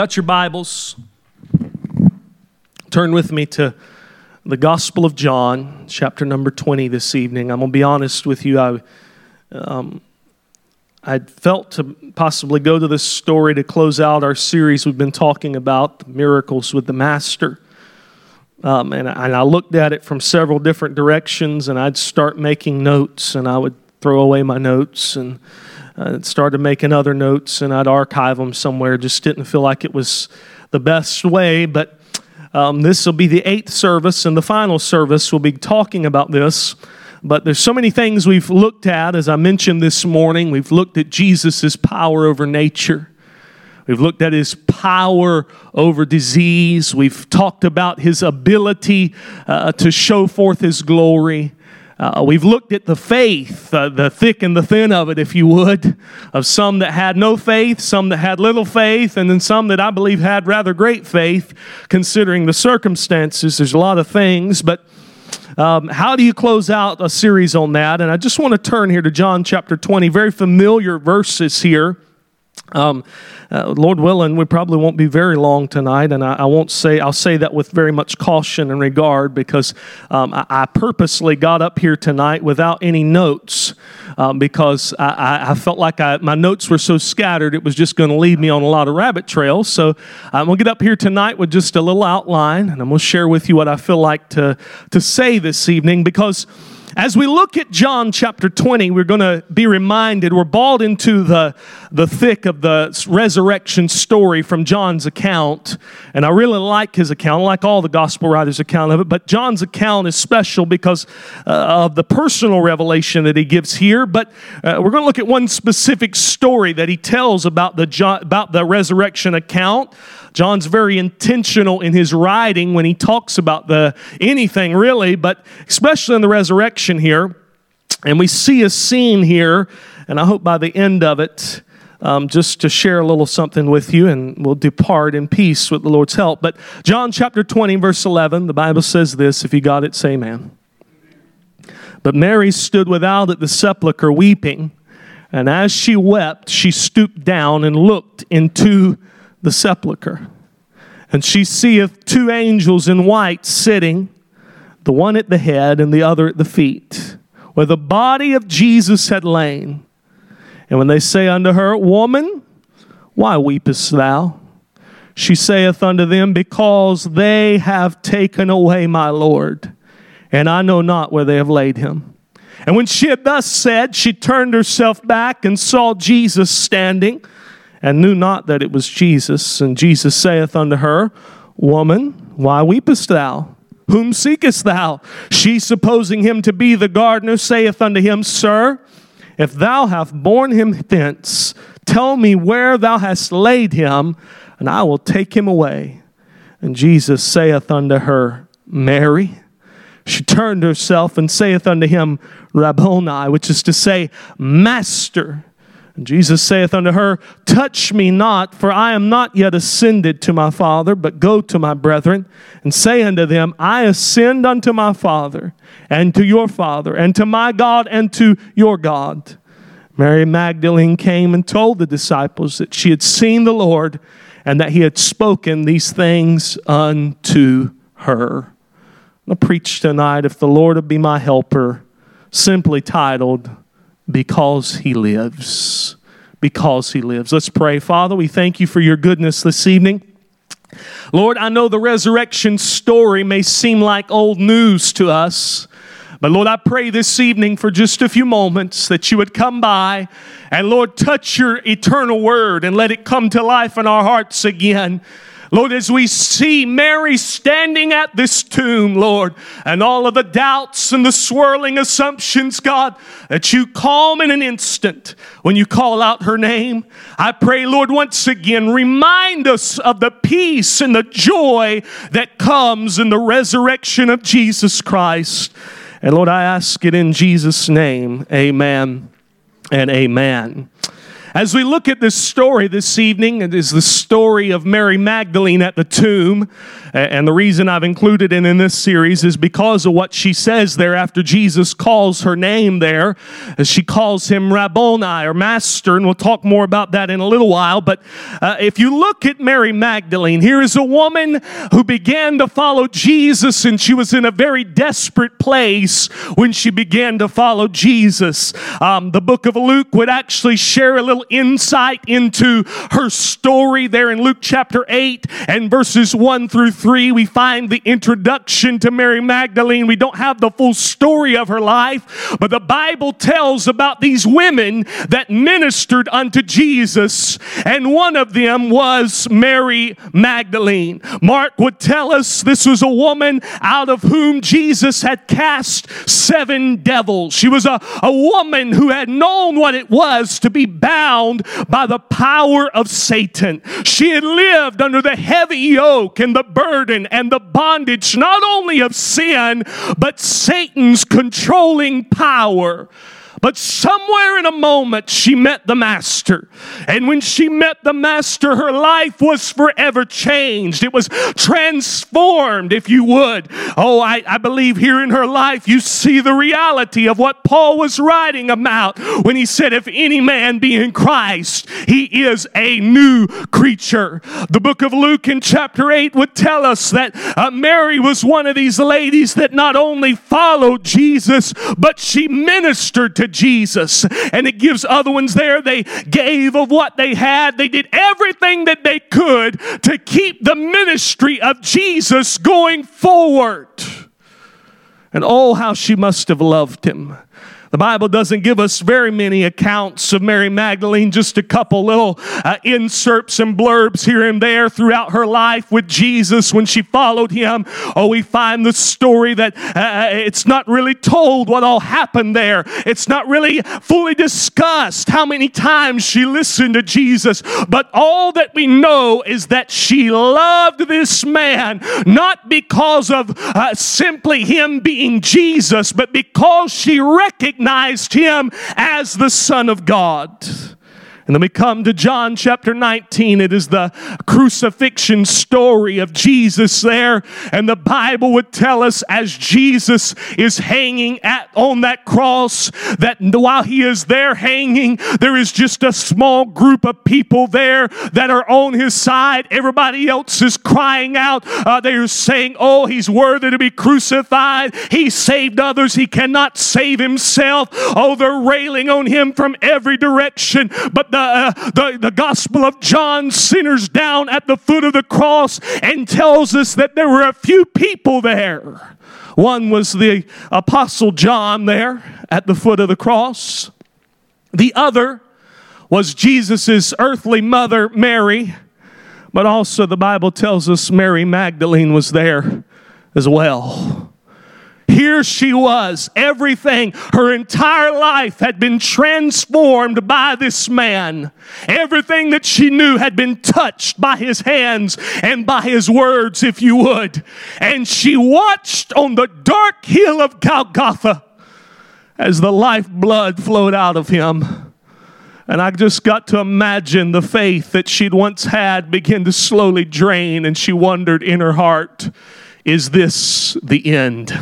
Got your Bibles? Turn with me to the Gospel of John, chapter number 20 this evening. I'm going to be honest with you. I'd felt to possibly go to this story to close out our series we've been talking about, Miracles with the Master. And I looked at it from several different directions, and I'd start making notes, and I would throw away my notes, and started making other notes, and I'd archive them somewhere. Just didn't feel like it was the best way, but this will be the 8th service, and the final service we'll be talking about this. But there's so many things we've looked at, as I mentioned this morning. We've looked at Jesus' power over nature. We've looked at his power over disease. We've talked about his ability to show forth his glory. We've looked at the faith, the thick and the thin of it, if you would, of some that had no faith, some that had little faith, and then some that I believe had rather great faith, considering the circumstances. There's a lot of things, but how do you close out a series on that? And I just want to turn here to John chapter 20, very familiar verses here. Lord willing, we probably won't be very long tonight, and I'll say that with very much caution and regard, because I purposely got up here tonight without any notes, because I felt like my notes were so scattered it was just going to lead me on a lot of rabbit trails. So I'm going to get up here tonight with just a little outline, and I'm going to share with you what I feel like to say this evening, because as we look at John chapter 20, we're going to be reminded, we're brought into the thick of the resurrection story from John's account. And I really like his account. I like all the gospel writers' account of it. But John's account is special because of the personal revelation that he gives here. But we're going to look at one specific story that he tells about the resurrection account. John's very intentional in his writing when he talks about anything really, but especially in the resurrection here. And we see a scene here, and I hope by the end of it, just to share a little something with you, and we'll depart in peace with the Lord's help. But John chapter 20, verse 11, the Bible says this. If you got it, say amen. But Mary stood without at the sepulchre weeping, and as she wept, she stooped down and looked into the sepulchre. And she seeth 2 angels in white sitting, the one at the head and the other at the feet, where the body of Jesus had lain. And when they say unto her, Woman, why weepest thou? She saith unto them, Because they have taken away my Lord, and I know not where they have laid him. And when she had thus said, she turned herself back and saw Jesus standing, and knew not that it was Jesus. And Jesus saith unto her, Woman, why weepest thou? Whom seekest thou? She, supposing him to be the gardener, saith unto him, Sir, if thou have borne him thence, tell me where thou hast laid him, and I will take him away. And Jesus saith unto her, Mary. She turned herself and saith unto him, Rabboni, which is to say, Master. And Jesus saith unto her, Touch me not, for I am not yet ascended to my Father, but go to my brethren, and say unto them, I ascend unto my Father, and to your Father, and to my God, and to your God. Mary Magdalene came and told the disciples that she had seen the Lord, and that he had spoken these things unto her. I'm going to preach tonight, If the Lord would be my helper, simply titled, Because he lives. Because he lives. Let's pray. Father, we thank you for your goodness this evening. Lord, I know the resurrection story may seem like old news to us, but Lord, I pray this evening for just a few moments that you would come by and Lord, touch your eternal word and let it come to life in our hearts again. Lord, as we see Mary standing at this tomb, Lord, and all of the doubts and the swirling assumptions, God, that you calm in an instant when you call out her name. I pray, Lord, once again, remind us of the peace and the joy that comes in the resurrection of Jesus Christ. And Lord, I ask it in Jesus' name, amen and amen. As we look at this story this evening, it is the story of Mary Magdalene at the tomb. And the reason I've included it in this series is because of what she says there after Jesus calls her name there. She calls him Rabboni, or Master, and we'll talk more about that in a little while. But if you look at Mary Magdalene, here is a woman who began to follow Jesus, and she was in a very desperate place when she began to follow Jesus. The book of Luke would actually share a little insight into her story there in Luke chapter 8 and verses 1 through 3. We find the introduction to Mary Magdalene. We don't have the full story of her life, but the Bible tells about these women that ministered unto Jesus, and one of them was Mary Magdalene. Mark would tell us this was a woman out of whom Jesus had cast 7 devils. She was a woman who had known what it was to be bound by the power of Satan. She had lived under the heavy yoke and the burden and the bondage not only of sin, but Satan's controlling power. But somewhere in a moment, she met the Master. And when she met the Master, her life was forever changed. It was transformed, if you would. Oh, I believe here in her life, you see the reality of what Paul was writing about when he said, if any man be in Christ, he is a new creature. The book of Luke in chapter 8 would tell us that Mary was one of these ladies that not only followed Jesus, but she ministered to Jesus. And it gives other ones there. They gave of what they had. They did everything that they could to keep the ministry of Jesus going forward. And oh, how she must have loved him. The Bible doesn't give us very many accounts of Mary Magdalene, just a couple little inserts and blurbs here and there throughout her life with Jesus when she followed him. Oh, we find the story that it's not really told what all happened there. It's not really fully discussed how many times she listened to Jesus. But all that we know is that she loved this man, not because of simply him being Jesus, but because she recognized him as the Son of God. And then we come to John chapter 19. It is the crucifixion story of Jesus there. And the Bible would tell us as Jesus is hanging on that cross, that while he is there hanging, there is just a small group of people there that are on his side. Everybody else is crying out. They are saying, oh, he's worthy to be crucified. He saved others. He cannot save himself. Oh, they're railing on him from every direction. But the Gospel of John centers down at the foot of the cross and tells us that there were a few people there. One was the Apostle John there at the foot of the cross. The other was Jesus' earthly mother, Mary. But also the Bible tells us Mary Magdalene was there as well. Here she was. Everything, her entire life had been transformed by this man. Everything that she knew had been touched by his hands and by his words, if you would. And she watched on the dark hill of Golgotha as the lifeblood flowed out of him. And I just got to imagine the faith that she'd once had begin to slowly drain, and she wondered in her heart, is this the end?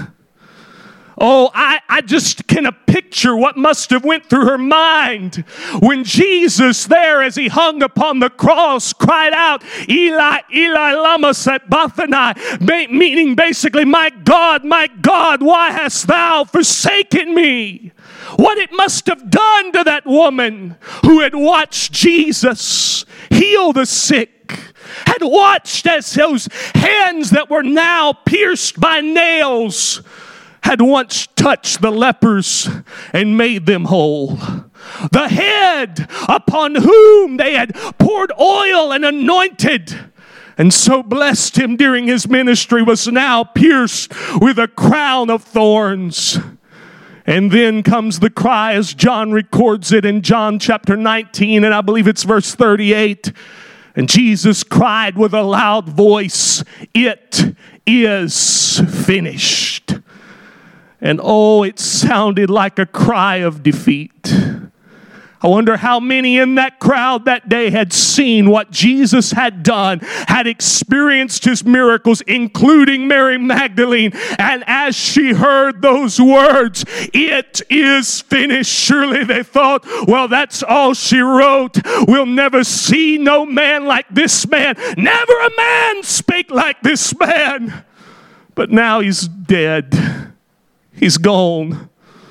Oh, I just can picture what must have went through her mind when Jesus there, as he hung upon the cross, cried out, Eli, Eli, lama sabachthani, meaning basically, my God, why hast thou forsaken me? What it must have done to that woman who had watched Jesus heal the sick, had watched as those hands that were now pierced by nails had once touched the lepers and made them whole. The head upon whom they had poured oil and anointed and so blessed him during his ministry was now pierced with a crown of thorns. And then comes the cry as John records it in John chapter 19, and I believe it's verse 38. And Jesus cried with a loud voice, "It is finished." And oh, it sounded like a cry of defeat. I wonder how many in that crowd that day had seen what Jesus had done, had experienced his miracles, including Mary Magdalene. And as she heard those words, "It is finished," surely they thought, well, that's all she wrote. We'll never see no man like this man. Never a man spake like this man. But now he's dead. He's gone.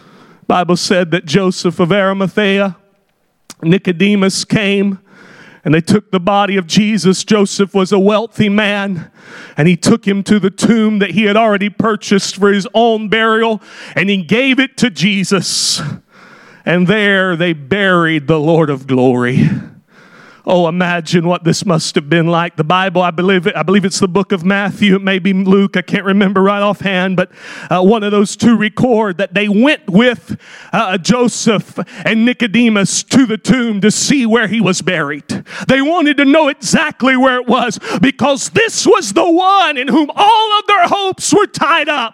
Bible said that Joseph of Arimathea, Nicodemus came, and they took the body of Jesus. Joseph was a wealthy man, and he took him to the tomb that he had already purchased for his own burial, and he gave it to Jesus. And there they buried the Lord of glory. Oh, imagine what this must have been like. The Bible, I believe it's the book of Matthew. It may be Luke. I can't remember right offhand, but one of those two record that they went with Joseph and Nicodemus to the tomb to see where he was buried. They wanted to know exactly where it was, because this was the one in whom all of their hopes were tied up.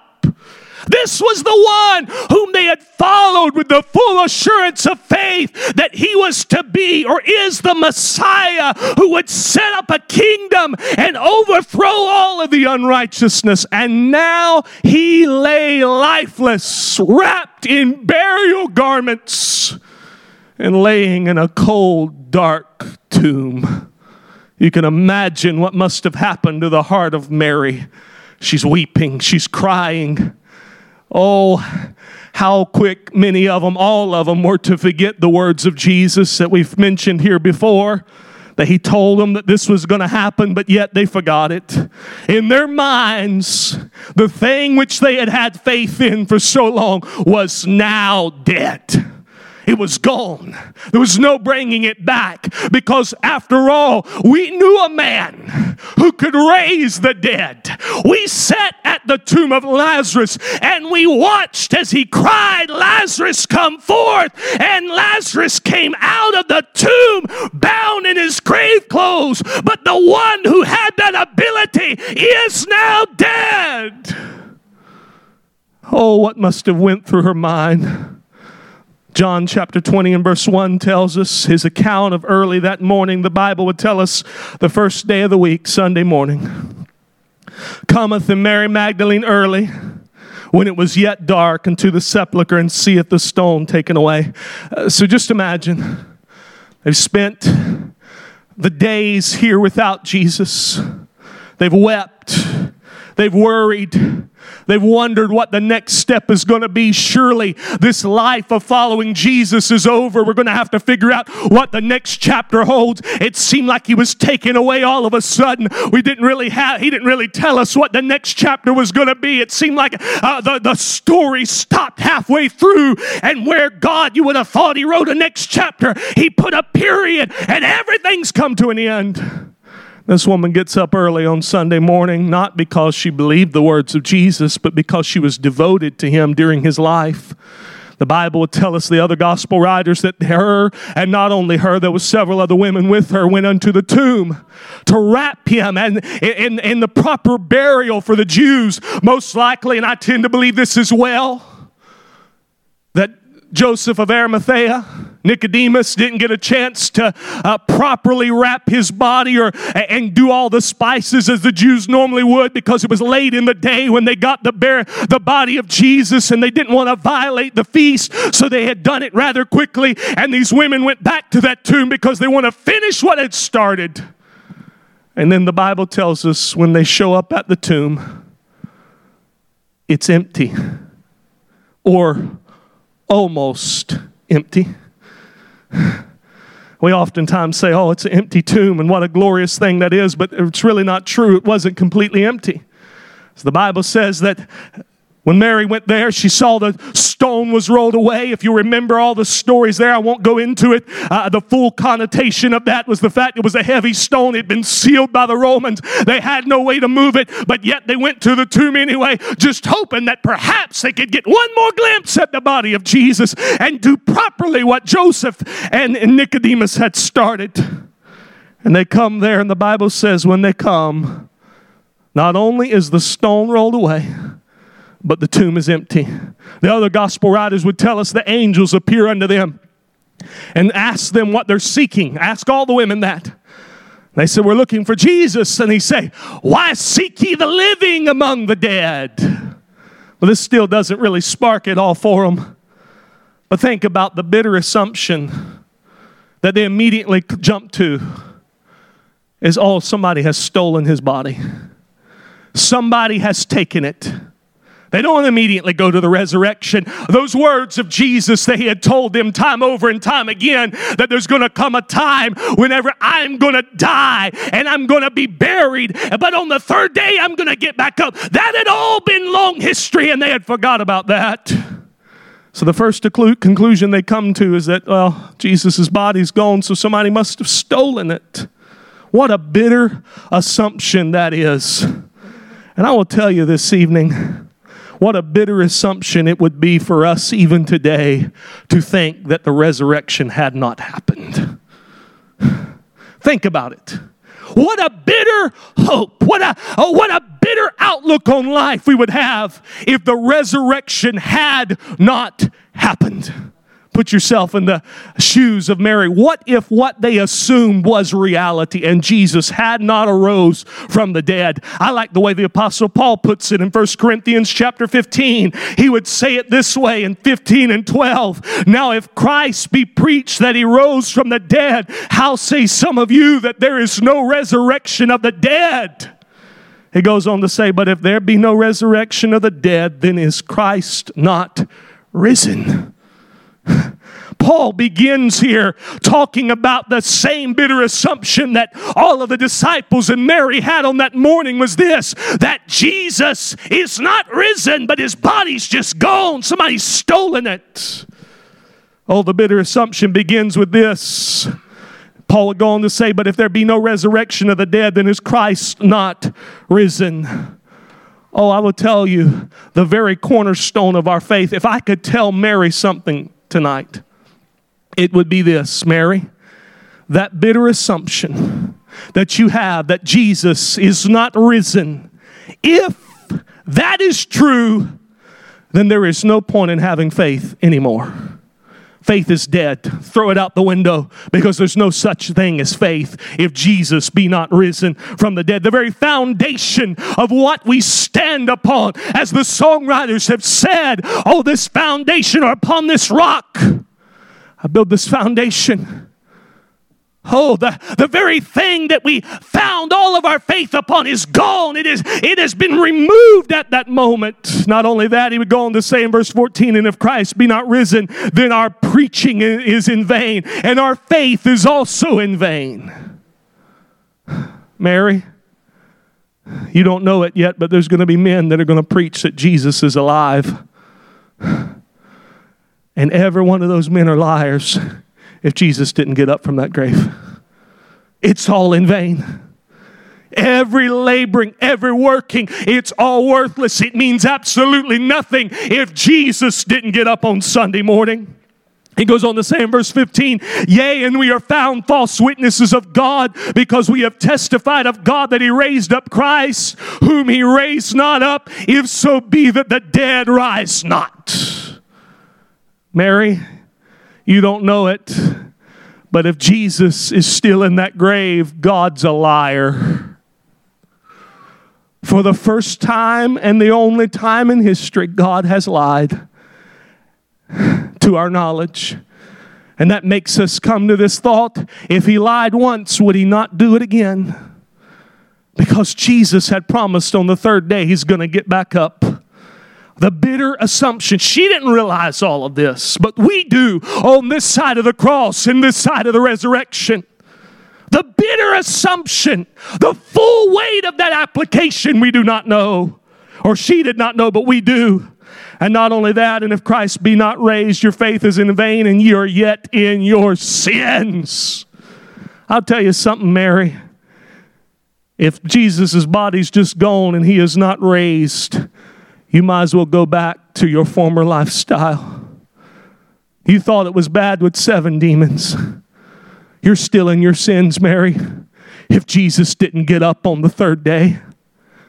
This was the one whom they had followed with the full assurance of faith that he was to be, or is, the Messiah who would set up a kingdom and overthrow all of the unrighteousness. And now he lay lifeless, wrapped in burial garments, and laying in a cold, dark tomb. You can imagine what must have happened to the heart of Mary. She's weeping, she's crying. Oh, how quick many of them, all of them, were to forget the words of Jesus that we've mentioned here before, that he told them that this was going to happen, but yet they forgot it. In their minds, the thing which they had had faith in for so long was now dead. It was gone. There was no bringing it back, because after all, we knew a man who could raise the dead. We sat at the tomb of Lazarus and we watched as he cried, "Lazarus, come forth!" And Lazarus came out of the tomb bound in his grave clothes. But the one who had that ability is now dead. Oh, what must have went through her mind. John chapter 20 and verse 1 tells us his account of early that morning. The Bible would tell us the first day of the week, Sunday morning. "Cometh and Mary Magdalene early, when it was yet dark, unto the sepulchre, and seeth the stone taken away." So just imagine, they've spent the days here without Jesus. They've wept. They've worried. They've wondered what the next step is going to be. Surely this life of following Jesus is over. We're going to have to figure out what the next chapter holds. It seemed like he was taken away all of a sudden. He didn't really tell us what the next chapter was going to be. It seemed like the story stopped halfway through, and where God, you would have thought he wrote a next chapter, he put a period, and everything's come to an end. This woman gets up early on Sunday morning, not because she believed the words of Jesus, but because she was devoted to him during his life. The Bible would tell us, the other gospel writers, that her, and not only her, there was several other women with her, went unto the tomb to wrap him and in the proper burial for the Jews. Most likely, and I tend to believe this as well, that Joseph of Arimathea, Nicodemus, didn't get a chance to properly wrap his body and do all the spices as the Jews normally would, because it was late in the day when they got the body of Jesus, and they didn't want to violate the feast, so they had done it rather quickly. And these women went back to that tomb because they want to finish what had started. And then the Bible tells us when they show up at the tomb, it's empty, or almost empty. We oftentimes say, "Oh, it's an empty tomb, and what a glorious thing that is," but it's really not true. It wasn't completely empty. So the Bible says that when Mary went there, she saw the stone was rolled away. If you remember all the stories there, I won't go into it. The full connotation of that was the fact it was a heavy stone. It had been sealed by the Romans. They had no way to move it, but yet they went to the tomb anyway, just hoping that perhaps they could get one more glimpse at the body of Jesus and do properly what Joseph and Nicodemus had started. And they come there, and the Bible says when they come, not only is the stone rolled away, but the tomb is empty. The other gospel writers would tell us the angels appear unto them. and asked them what they're seeking. Ask all the women that. They said, we're looking for Jesus. And he said, why seek ye the living among the dead? Well, this still doesn't really spark it all for them. But think about the bitter assumption that they immediately jump to is, oh, somebody has stolen his body. Somebody has taken it. They don't immediately go to the resurrection. Those words of Jesus that he had told them time over and time again, that there's going to come a time whenever I'm going to die and I'm going to be buried, but on the third day I'm going to get back up. That had all been long history, and they had forgot about that. So the first conclusion they come to is that, well, Jesus' body's gone, so somebody must have stolen it. What a bitter assumption that is. And I will tell you this evening, what a bitter assumption it would be for us even today to think that the resurrection had not happened. Think about it. What a bitter hope. What a bitter outlook on life we would have if the resurrection had not happened. Put yourself in the shoes of Mary. What if what they assumed was reality and Jesus had not arose from the dead? I like the way the Apostle Paul puts it in 1 Corinthians chapter 15. He would say it this way in 15 and 12. Now if Christ be preached that he rose from the dead, how say some of you that there is no resurrection of the dead? He goes on to say, but if there be no resurrection of the dead, then is Christ not risen? Paul begins here talking about the same bitter assumption that all of the disciples and Mary had on that morning was this, that Jesus is not risen, but his body's just gone. Somebody's stolen it. Oh, the bitter assumption begins with this. Paul would go on to say, but if there be no resurrection of the dead, then is Christ not risen? Oh, I will tell you, the very cornerstone of our faith, if I could tell Mary something tonight, it would be this, Mary, that bitter assumption that you have that Jesus is not risen, if that is true, then there is no point in having faith anymore. Faith is dead. Throw it out the window, because there's no such thing as faith if Jesus be not risen from the dead. The very foundation of what we stand upon, as the songwriters have said, oh, this foundation, or upon this rock, I build this foundation. Oh, the very thing that we found all of our faith upon is gone. It has been removed at that moment. Not only that, he would go on to say in verse 14, and if Christ be not risen, then our preaching is in vain, and our faith is also in vain. Mary, you don't know it yet, but there's going to be men that are going to preach that Jesus is alive. And every one of those men are liars if Jesus didn't get up from that grave. It's all in vain. Every laboring, every working, it's all worthless. It means absolutely nothing if Jesus didn't get up on Sunday morning. He goes on to say in verse 15, yea, and we are found false witnesses of God, because we have testified of God that he raised up Christ, whom he raised not up, if so be that the dead rise not. Mary, you don't know it, but if Jesus is still in that grave, God's a liar. For the first time and the only time in history, God has lied to our knowledge. And that makes us come to this thought, if he lied once, would he not do it again? Because Jesus had promised on the third day he's going to get back up. The bitter assumption. She didn't realize all of this, but we do on this side of the cross and this side of the resurrection. The bitter assumption, the full weight of that application we do not know, or she did not know, but we do. And not only that, and if Christ be not raised, your faith is in vain, and you are yet in your sins. I'll tell you something, Mary. If Jesus' body's just gone and he is not raised, you might as well go back to your former lifestyle. You thought it was bad with 7 demons. You're still in your sins, Mary, if Jesus didn't get up on the third day.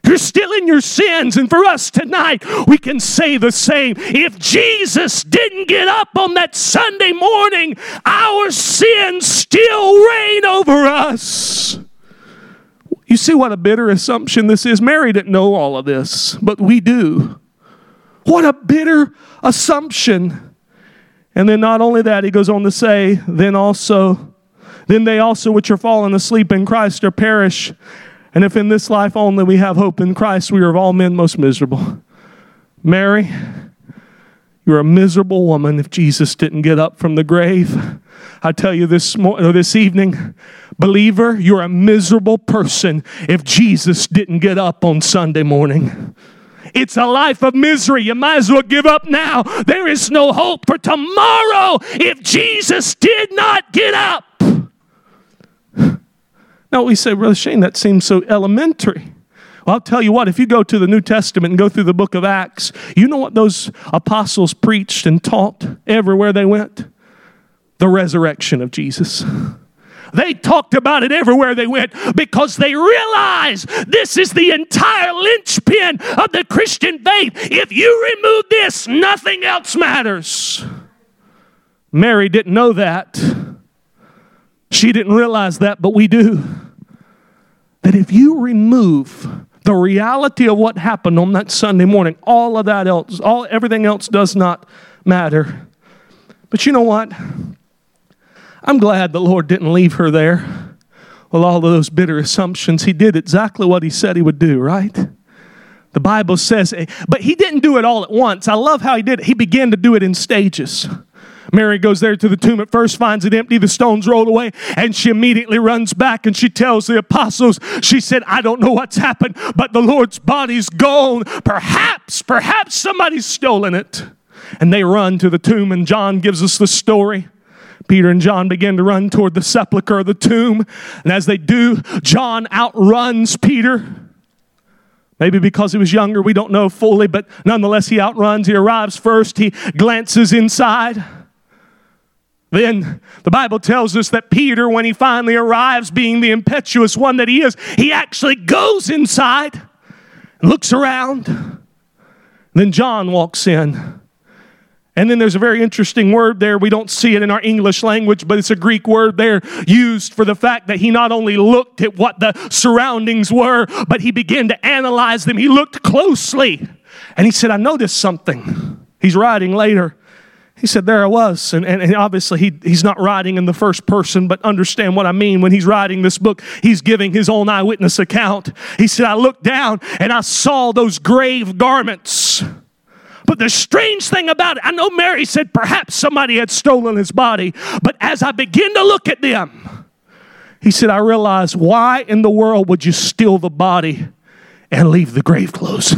You're still in your sins. And for us tonight, we can say the same. If Jesus didn't get up on that Sunday morning, our sins still reign over us. You see what a bitter assumption this is? Mary didn't know all of this, but we do. What a bitter assumption. And then not only that, he goes on to say, then they also which are fallen asleep in Christ are perished. And if in this life only we have hope in Christ, we are of all men most miserable. Mary, you're a miserable woman if Jesus didn't get up from the grave. I tell you this evening, believer, you're a miserable person if Jesus didn't get up on Sunday morning. It's a life of misery. You might as well give up now. There is no hope for tomorrow if Jesus did not get up. Now we say, Brother Shane, that seems so elementary. Well, I'll tell you what, if you go to the New Testament and go through the book of Acts, you know what those apostles preached and taught everywhere they went? The resurrection of Jesus. They talked about it everywhere they went because they realized this is the entire linchpin of the Christian faith. If you remove this, nothing else matters. Mary didn't know that. She didn't realize that, but we do. That if you remove the reality of what happened on that Sunday morning, all of that else, everything else does not matter. But you know what? I'm glad the Lord didn't leave her there with all of those bitter assumptions. He did exactly what he said he would do, right? The Bible says, but he didn't do it all at once. I love how he did it. He began to do it in stages. Mary goes there to the tomb at first, finds it empty, the stones rolled away, and she immediately runs back and she tells the apostles, she said, I don't know what's happened, but the Lord's body's gone. Perhaps somebody's stolen it. And they run to the tomb, and John gives us the story. Peter and John begin to run toward the sepulcher of the tomb. And as they do, John outruns Peter. Maybe because he was younger, we don't know fully, but nonetheless he outruns. He arrives first. He glances inside. Then the Bible tells us that Peter, when he finally arrives, being the impetuous one that he is, he actually goes inside and looks around. Then John walks in. And then there's a very interesting word there. We don't see it in our English language, but it's a Greek word there used for the fact that he not only looked at what the surroundings were, but he began to analyze them. He looked closely. And he said, I noticed something. He's writing later. He said, there I was. And obviously he's not writing in the first person, but understand what I mean. When he's writing this book, he's giving his own eyewitness account. He said, I looked down and I saw those grave garments. But the strange thing about it, I know Mary said perhaps somebody had stolen his body, but as I begin to look at them, he said, I realized, why in the world would you steal the body and leave the grave clothes?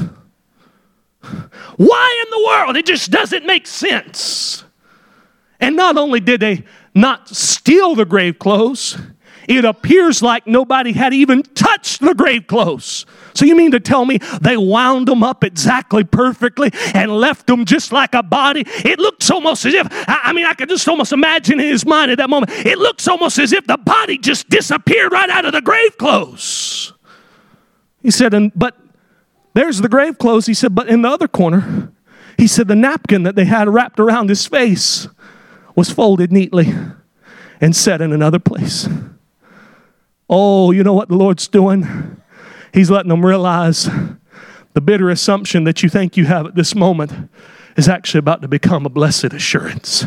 Why in the world? It just doesn't make sense. And not only did they not steal the grave clothes, it appears like nobody had even touched the grave clothes. So you mean to tell me they wound them up exactly perfectly and left them just like a body? It looks almost as if, I could just almost imagine in his mind at that moment, it looks almost as if the body just disappeared right out of the grave clothes. He said, but there's the grave clothes. He said, but in the other corner, he said the napkin that they had wrapped around his face was folded neatly and set in another place. Oh, you know what the Lord's doing? He's letting them realize the bitter assumption that you think you have at this moment is actually about to become a blessed assurance.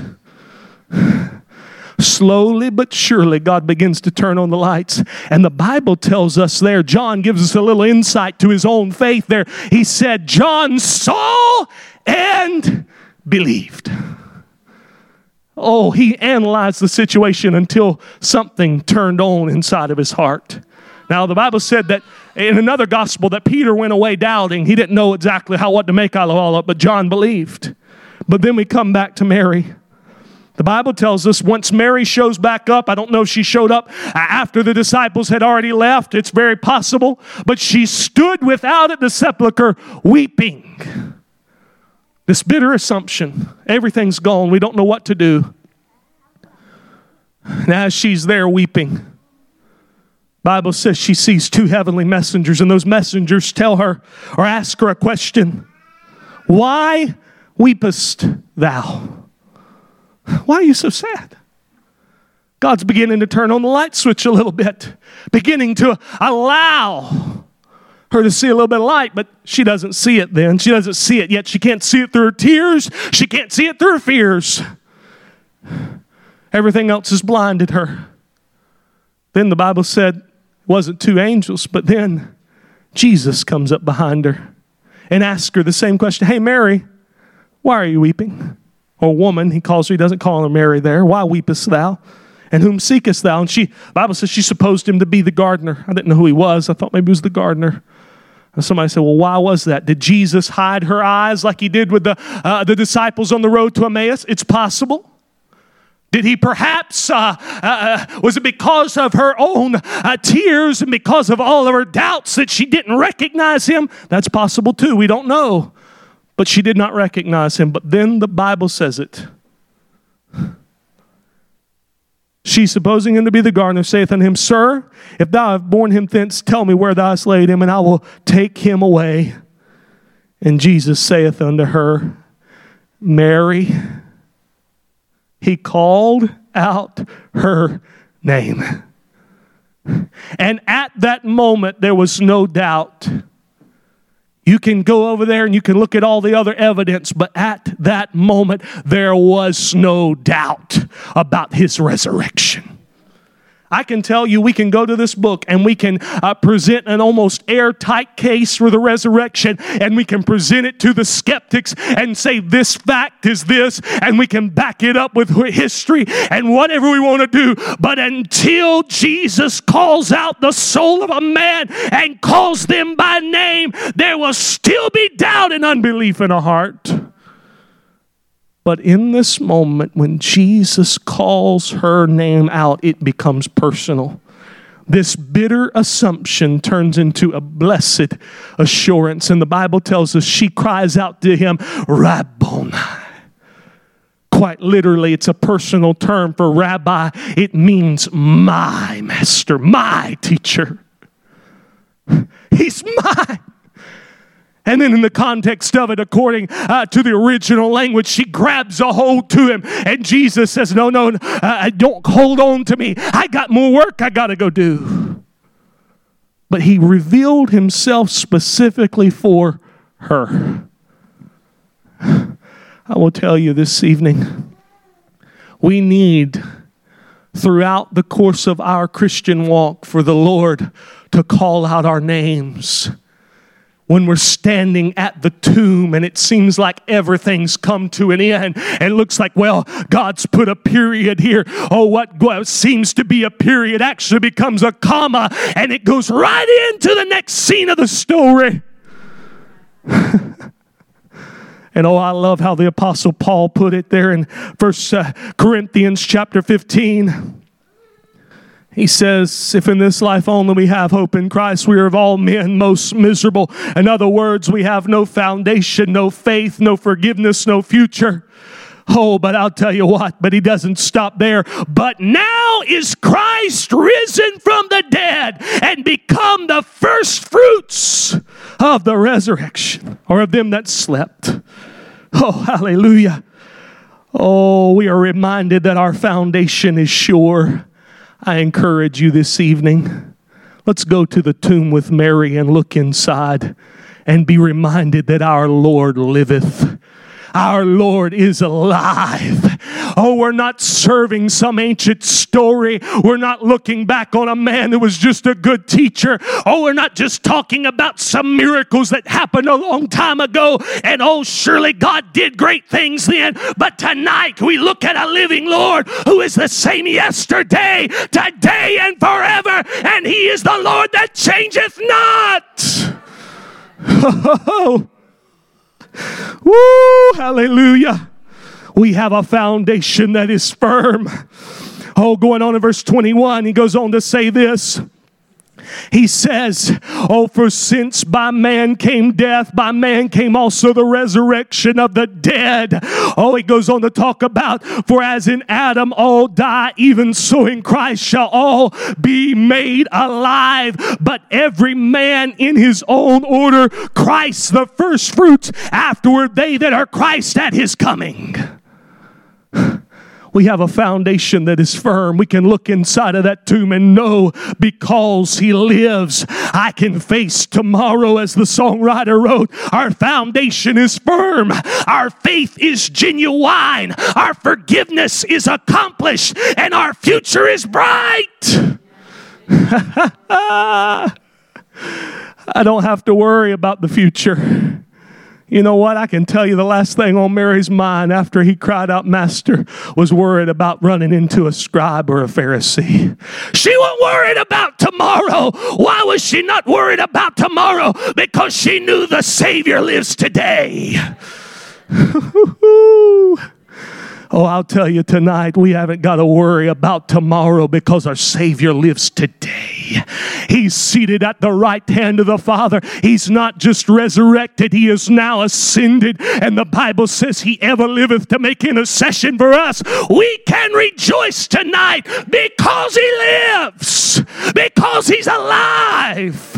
Slowly but surely, God begins to turn on the lights. And the Bible tells us there, John gives us a little insight to his own faith there. He said, John saw and believed. Oh, he analyzed the situation until something turned on inside of his heart. Now, the Bible said that in another gospel that Peter went away doubting. He didn't know exactly what to make out of all of it, but John believed. But then we come back to Mary. The Bible tells us once Mary shows back up, I don't know if she showed up after the disciples had already left. It's very possible. But she stood without at the sepulcher weeping. This bitter assumption. Everything's gone. We don't know what to do. And as she's there weeping, Bible says she sees two heavenly messengers, and those messengers tell her or ask her a question. Why weepest thou? Why are you so sad? God's beginning to turn on the light switch a little bit, beginning to allow her to see a little bit of light, but she doesn't see it then. She doesn't see it yet. She can't see it through her tears. She can't see it through her fears. Everything else has blinded her. Then the Bible said it wasn't two angels, but then Jesus comes up behind her and asks her the same question. Hey, Mary, why are you weeping? Or woman, he calls her. He doesn't call her Mary there. Why weepest thou? And whom seekest thou? And the Bible says she supposed him to be the gardener. I didn't know who he was. I thought maybe he was the gardener. And somebody said, well, why was that? Did Jesus hide her eyes like he did with the disciples on the road to Emmaus? It's possible. Did he perhaps, was it because of her own tears and because of all of her doubts that she didn't recognize him? That's possible too. We don't know. But she did not recognize him. But then the Bible says it. She, supposing him to be the gardener, saith unto him, Sir, if thou have borne him thence, tell me where thou hast laid him, and I will take him away. And Jesus saith unto her, Mary. He called out her name. And at that moment, there was no doubt. You can go over there and you can look at all the other evidence, but at that moment, there was no doubt about his resurrection. I can tell you, we can go to this book and we can present an almost airtight case for the resurrection, and we can present it to the skeptics and say this fact is this, and we can back it up with history and whatever we want to do. But until Jesus calls out the soul of a man and calls them by name, there will still be doubt and unbelief in our heart. But in this moment, when Jesus calls her name out, it becomes personal. This bitter assumption turns into a blessed assurance. And the Bible tells us she cries out to him, Rabboni. Quite literally, it's a personal term for rabbi. It means my master, my teacher. He's mine. And then in the context of it, according to the original language, she grabs a hold to him. And Jesus says, no, don't hold on to me. I got more work I got to go do. But he revealed himself specifically for her. I will tell you this evening, we need, throughout the course of our Christian walk, for the Lord to call out our names. When we're standing at the tomb and it seems like everything's come to an end and it looks like, well, God's put a period here. Oh, what seems to be a period actually becomes a comma, and it goes right into the next scene of the story. And I love how the Apostle Paul put it there in 1 Corinthians chapter 15. He says, if in this life only we have hope in Christ, we are of all men most miserable. In other words, we have no foundation, no faith, no forgiveness, no future. Oh, but I'll tell you what, but he doesn't stop there. But now is Christ risen from the dead and become the first fruits of the resurrection, or of them that slept. Oh, hallelujah. Oh, we are reminded that our foundation is sure. I encourage you this evening, let's go to the tomb with Mary and look inside and be reminded that our Lord liveth. Our Lord is alive. Oh, we're not serving some ancient story. We're not looking back on a man who was just a good teacher. Oh, we're not just talking about some miracles that happened a long time ago. And oh, surely God did great things then. But tonight we look at a living Lord who is the same yesterday, today, and forever. And he is the Lord that changeth not. Oh, woo, hallelujah. We have a foundation that is firm. Oh, going on in verse 21, he goes on to say this. He says, oh, for since by man came death, by man came also the resurrection of the dead. Oh, he goes on to talk about, for as in Adam all die, even so in Christ shall all be made alive. But every man in his own order, Christ the first fruits, afterward they that are Christ at his coming. We have a foundation that is firm. We can look inside of that tomb and know because he lives, I can face tomorrow, as the songwriter wrote. Our foundation is firm. Our faith is genuine. Our forgiveness is accomplished. And our future is bright. I don't have to worry about the future. You know what? I can tell you the last thing on Mary's mind after he cried out, Master, was worried about running into a scribe or a Pharisee. She wasn't worried about tomorrow. Why was she not worried about tomorrow? Because she knew the Savior lives today. Oh, I'll tell you tonight, we haven't got to worry about tomorrow because our Savior lives today. He's seated at the right hand of the Father. He's not just resurrected, he is now ascended. And the Bible says he ever liveth to make intercession for us. We can rejoice tonight because he lives, because he's alive.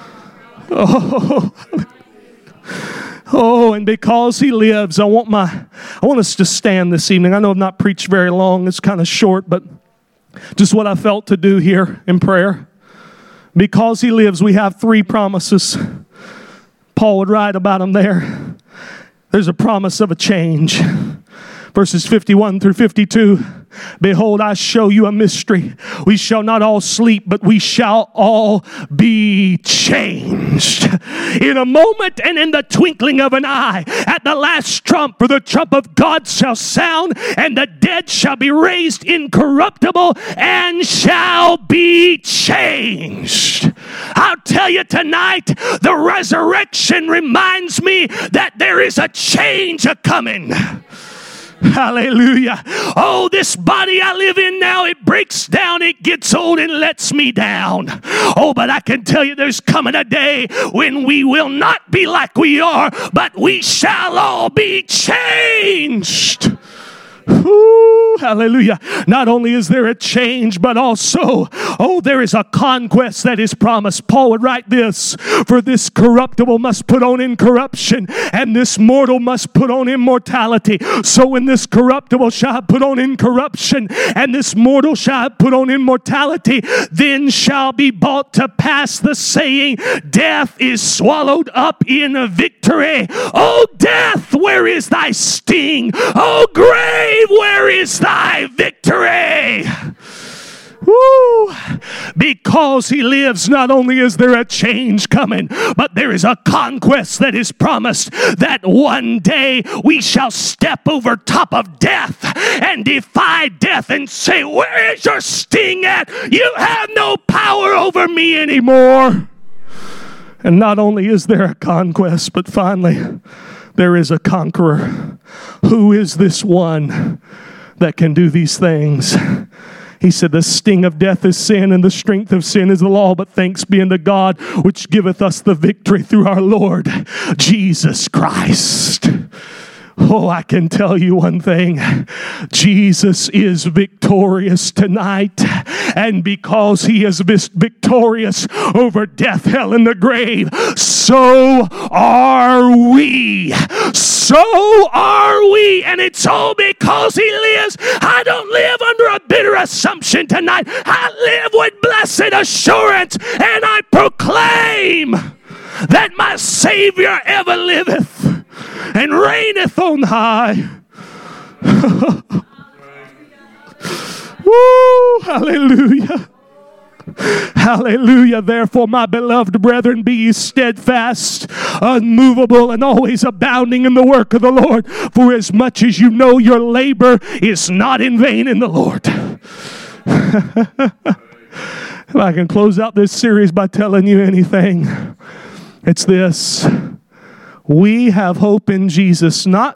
Oh, and because he lives, I want us to stand this evening. I know I've not preached very long. It's kind of short, but just what I felt to do here in prayer. Because he lives, we have 3 promises. Paul would write about them there. There's a promise of a change. Verses 51 through 52. Behold, I show you a mystery. We shall not all sleep, but we shall all be changed. In a moment and in the twinkling of an eye, at the last trump, for the trump of God shall sound, and the dead shall be raised incorruptible and shall be changed. I'll tell you tonight, the resurrection reminds me that there is a change a-coming. Hallelujah. Oh, this body I live in now, it breaks down, it gets old and lets me down. Oh, but I can tell you there's coming a day when we will not be like we are, but we shall all be changed. Ooh, hallelujah. Not only is there a change, but also, there is a conquest that is promised. Paul would write this, for this corruptible must put on incorruption, and this mortal must put on immortality. So when this corruptible shall put on incorruption, and this mortal shall put on immortality, then shall be brought to pass the saying, death is swallowed up in victory. Oh, death, where is thy sting? Oh, grave, where is thy victory? Woo! Because he lives, not only is there a change coming, but there is a conquest that is promised, that one day we shall step over top of death and defy death and say, where is your sting at? You have no power over me anymore. And not only is there a conquest, but finally there is a conqueror. Who is this one that can do these things? He said, the sting of death is sin, and the strength of sin is the law. But thanks be unto God, which giveth us the victory through our Lord Jesus Christ. Oh, I can tell you one thing. Jesus is victorious tonight. And because he is victorious over death, hell, and the grave, so are we. So are we. And it's all because he lives. I don't live under a bitter assumption tonight. I live with blessed assurance. And I proclaim that my Savior ever liveth and reigneth on high. Woo, hallelujah. Hallelujah. Therefore, my beloved brethren, be ye steadfast, unmovable, and always abounding in the work of the Lord. For as much as you know your labor is not in vain in the Lord. If I can close out this series by telling you anything, it's this. We have hope in Jesus, not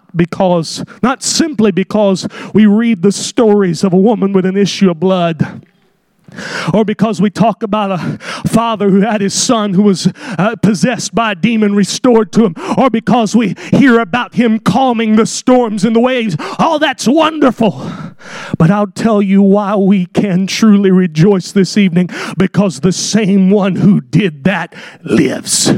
simply because we read the stories of a woman with an issue of blood. or because we talk about a father who had his son who was possessed by a demon restored to him, or because we hear about him calming the storms and the waves. All that's wonderful. But I'll tell you why we can truly rejoice this evening, because the same one who did that lives.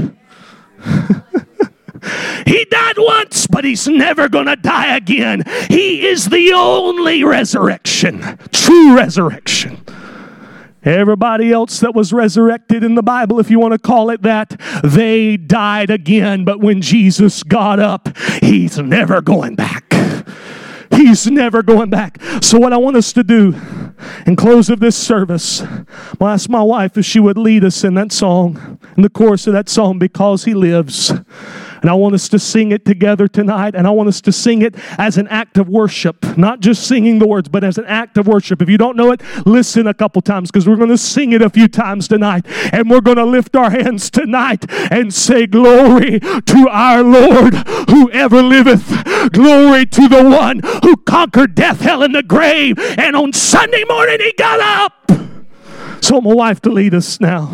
He died once, but he's never going to die again. He is the only resurrection, true resurrection. Everybody else that was resurrected in the Bible, if you want to call it that, they died again. But when Jesus got up, he's never going back. He's never going back. So what I want us to do in close of this service, I'll ask my wife if she would lead us in that song, in the chorus of that song, Because He Lives. And I want us to sing it together tonight. And I want us to sing it as an act of worship. Not just singing the words, but as an act of worship. If you don't know it, listen a couple times, because we're going to sing it a few times tonight. And we're going to lift our hands tonight and say, glory to our Lord who ever liveth. Glory to the one who conquered death, hell, and the grave. And on Sunday morning, he got up. So I want my wife to lead us now.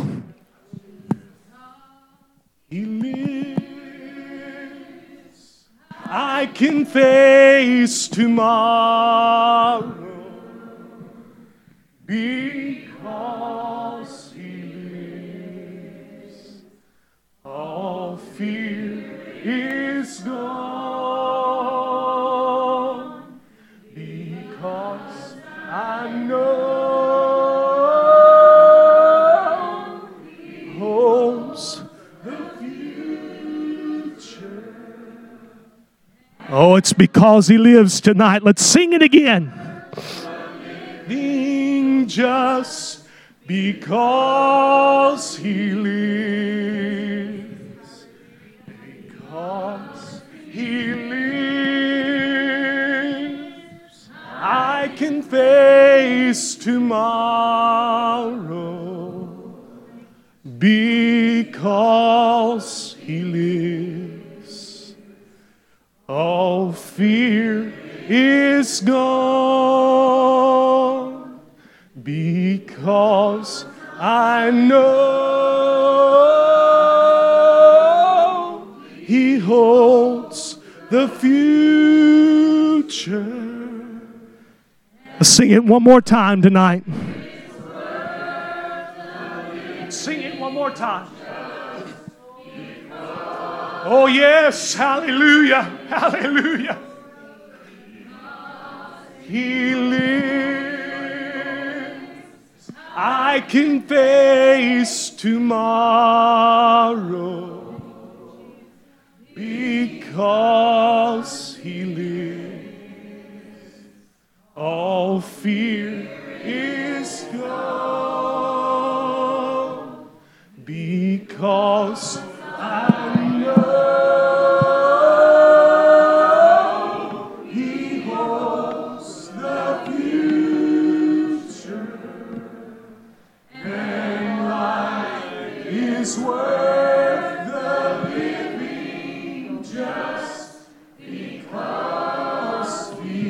He lives. I can face tomorrow because He lives. All fear is gone because I know He holds the future. Oh, it's because He lives tonight. Let's sing it again. Living just because He lives. Because He lives, I can face tomorrow. Because He lives. All fear is gone because I know He holds the future. Let's sing it one more time tonight. Sing it one more time. Oh yes, hallelujah, hallelujah. He lives. I can face tomorrow because He lives. All fear is gone because I know He holds the future, and life is worth the living just because He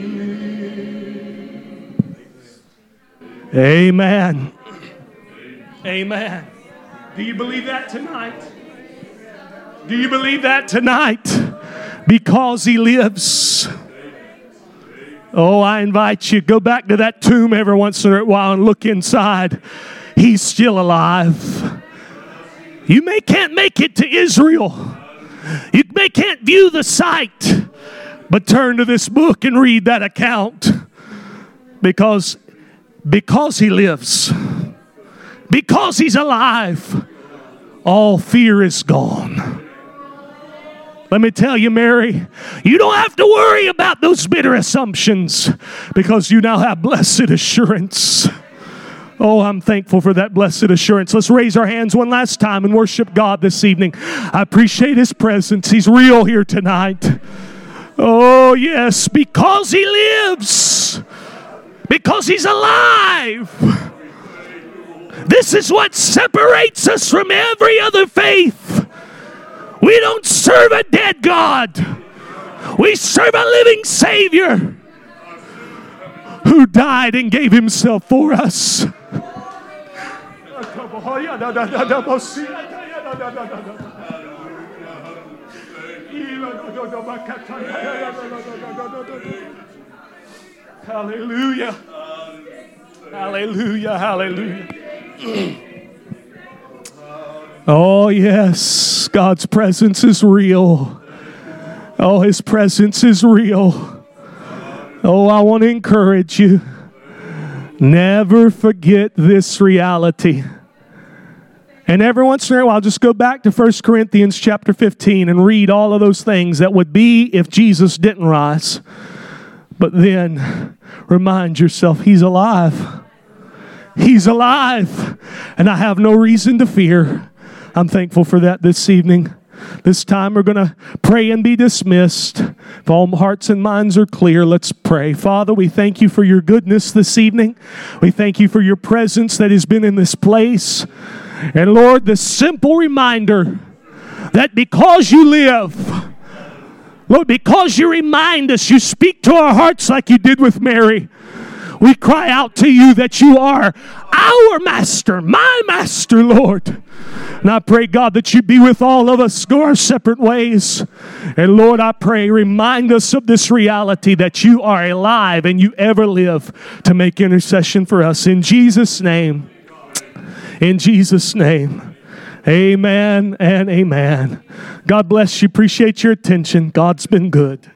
lives. Amen. Amen. Do you believe that tonight? Do you believe that tonight? Because He lives. Oh, I invite you, go back to that tomb every once in a while and look inside. He's still alive. You can't make it to Israel. You can't view the site. But turn to this book and read that account. Because He lives. Because He's alive. All fear is gone. Let me tell you, Mary, you don't have to worry about those bitter assumptions because you now have blessed assurance. Oh, I'm thankful for that blessed assurance. Let's raise our hands one last time and worship God this evening. I appreciate His presence. He's real here tonight. Oh, yes, because He lives. Because He's alive. This is what separates us from every other faith. We don't serve a dead God. We serve a living Savior who died and gave Himself for us. Hallelujah. Hallelujah. Hallelujah. Oh, yes. God's presence is real. Oh, His presence is real. Oh, I want to encourage you. Never forget this reality. And every once in a while, I'll just go back to 1 Corinthians chapter 15 and read all of those things that would be if Jesus didn't rise. But then remind yourself, He's alive. He's alive. And I have no reason to fear. I'm thankful for that this evening. This time we're going to pray and be dismissed. If all hearts and minds are clear, let's pray. Father, we thank you for your goodness this evening. We thank you for your presence that has been in this place. And Lord, the simple reminder that because you live, Lord, because you remind us, you speak to our hearts like you did with Mary. We cry out to you that you are our master, my master, Lord. And I pray, God, that you be with all of us, go our separate ways. And Lord, I pray, remind us of this reality that you are alive and you ever live to make intercession for us. In Jesus' name, in Jesus' name, amen and amen. God bless you. Appreciate your attention. God's been good.